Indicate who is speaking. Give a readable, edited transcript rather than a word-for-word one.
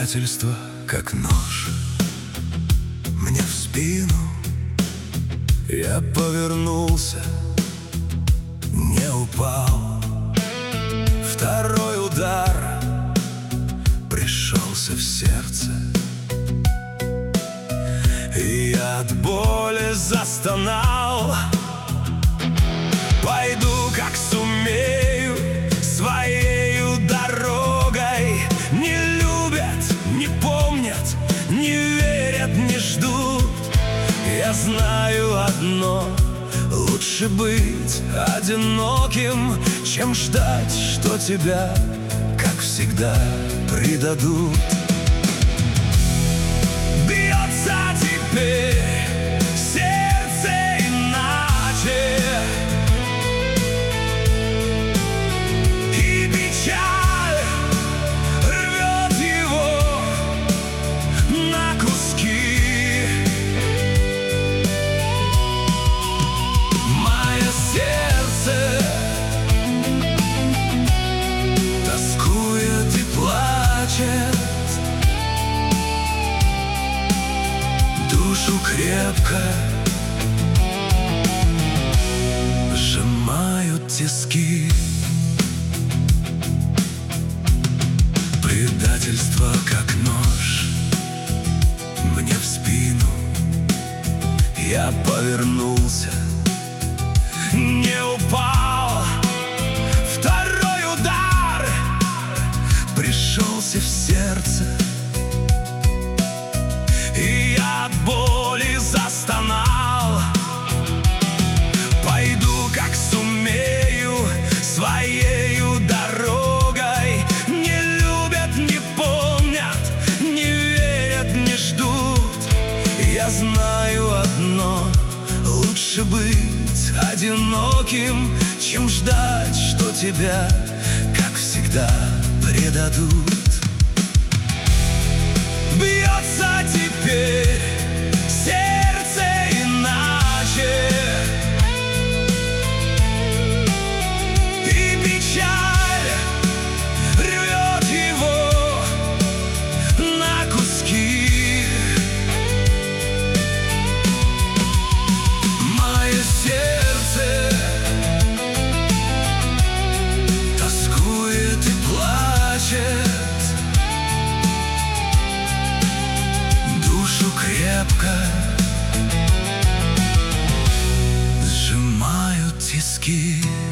Speaker 1: Предательство, как нож мне в спину. Я повернулся, не упал. Второй удар пришелся в сердце, и я от боли застонал. Пойду, как сумею, своею дорогой. Не любят, не помнят, не верят, не ждут. Я знаю одно: лучше быть одиноким, чем ждать, что тебя, как всегда, предадут. Бьется теперь сердце иначе, и печаль рвет его на куски. Мое сердце тоскует и плачет, душу крепко сжимают тиски. Предательство, как нож мне в спину. Я повернулся, не упал. Второй удар пришелся в сердце, и я от боли застонал. Пойду, как сумею, своею дорогой. Не любят, не помнят, не верят, не ждут. Я знаю одно: лучше быть одиноким, чем ждать, что тебя, как всегда, предадут. Бьется теперь сердце иначе, и печаль рвет его на куски. Мое сердце тоскует и плачет, душу крепко сжимают тиски.